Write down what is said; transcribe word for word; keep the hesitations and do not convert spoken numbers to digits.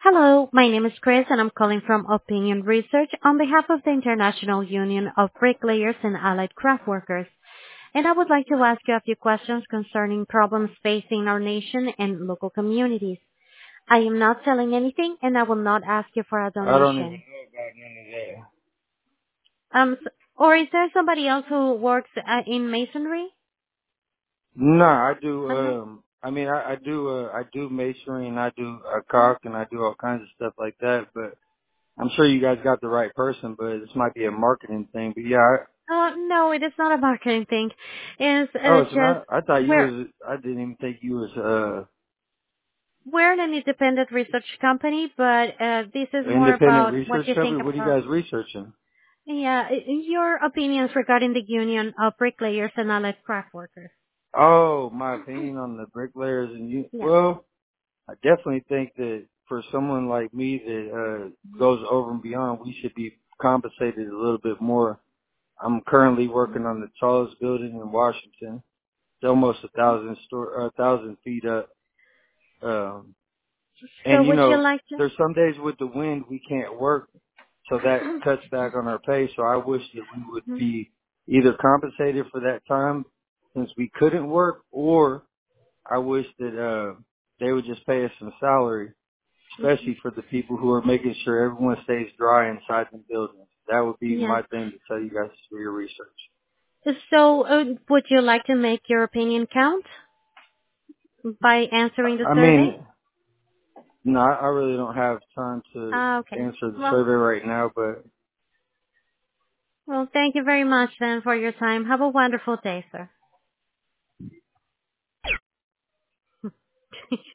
Hello, my name is Chris, and I'm calling from Opinion Research on behalf of the International Union of Bricklayers and Allied Craft Workers. And I would like to ask you a few questions concerning problems facing our nation and local communities. I am not selling anything, and I will not ask you for a I don't even donation. know about none of Um, s- or is there somebody else who works uh, in masonry? that. No, I do. Uh-huh. Um, I mean, I, I do. Uh, I do masonry and I do uh, caulk and I do all kinds of stuff like that. But I'm sure you guys got the right person. But this might be a marketing thing. But yeah. I, Uh, no, it is not a marketing thing. It's oh, uh, it's just not. I thought you we're was. I didn't even think you was uh we're an independent research company, but uh, this is more independent about what research you think company. What are you about. guys researching? Yeah, i- your opinions regarding the union of bricklayers and allied craft workers. Oh, my opinion on the bricklayers and you. Yeah. Well, I definitely think that for someone like me that uh goes over and beyond, we should be compensated a little bit more. I'm currently working on the tallest building in Washington. It's almost a thousand store, a thousand feet up. Um, So and you would you know, like to? there's some days with the wind we can't work, so that cuts back on our pay. So I wish that we would Mhm. be either compensated for that time since we couldn't work, or I wish that uh they would just pay us some salary, especially for the people who are making sure everyone stays dry inside the buildings. That would be Yeah. my thing to tell you guys for your research. So uh, would you like to make your opinion count by answering the I survey? mean, no, I I really don't have time to Ah, okay. answer the Well, survey right now, but well, thank you very much then for your time. Have a wonderful day, sir.